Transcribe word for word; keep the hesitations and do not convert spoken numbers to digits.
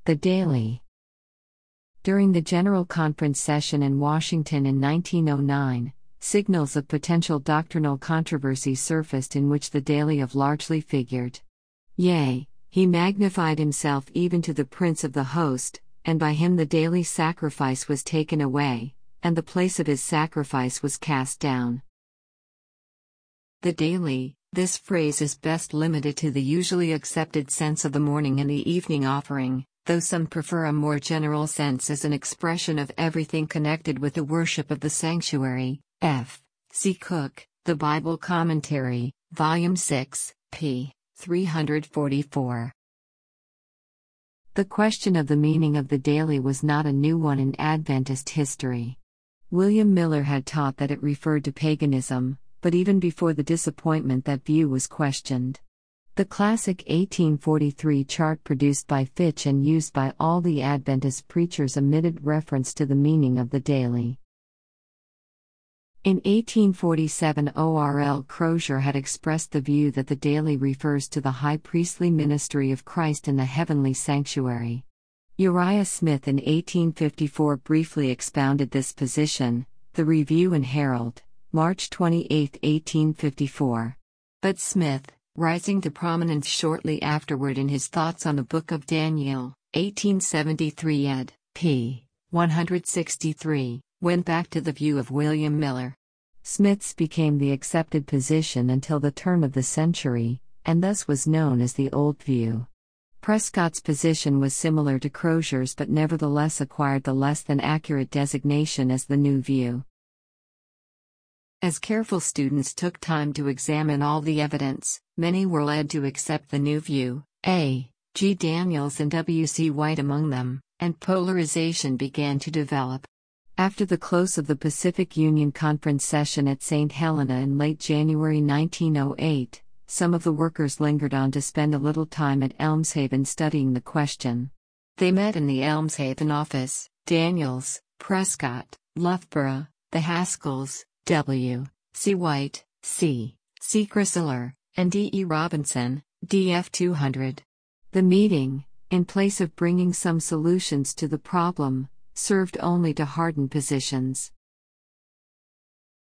The Daily. During the General Conference session in Washington in nineteen oh nine, signals of potential doctrinal controversy surfaced in which the Daily of largely figured. Yea, he magnified himself even to the Prince of the Host, and by him the daily sacrifice was taken away, and the place of his sacrifice was cast down. The Daily. This phrase is best limited to the usually accepted sense of the morning and the evening offering, though some prefer a more general sense as an expression of everything connected with the worship of the sanctuary. F. C. Cook, The Bible Commentary, Volume six, p. three forty-four. The question of the meaning of the daily was not a new one in Adventist history. William Miller had taught that it referred to paganism, but even before the disappointment that view was questioned. The classic eighteen forty-three chart produced by Fitch and used by all the Adventist preachers omitted reference to the meaning of the daily. In eighteen forty-seven, O R L Crozier had expressed the view that the daily refers to the high priestly ministry of Christ in the heavenly sanctuary. Uriah Smith in eighteen fifty-four briefly expounded this position, The Review and Herald, March twenty-eighth, eighteen fifty-four. But Smith, rising to prominence shortly afterward in his Thoughts on the Book of Daniel, eighteen seventy-three ed. p. one sixty-three, went back to the view of William Miller. Smith's became the accepted position until the turn of the century, and thus was known as the Old View. Prescott's position was similar to Crozier's but nevertheless acquired the less than accurate designation as the New View. As careful students took time to examine all the evidence, many were led to accept the New View, A. G. Daniels and W. C. White among them, and polarization began to develop. After the close of the Pacific Union Conference session at Saint Helena in late January nineteen oh eight, some of the workers lingered on to spend a little time at Elmshaven studying the question. They met in the Elmshaven office, Daniels, Prescott, Loughborough, the Haskells, W. C. White, C. C. Chrysler, and D. E. Robinson, D F two hundred. The meeting, in place of bringing some solutions to the problem, served only to harden positions.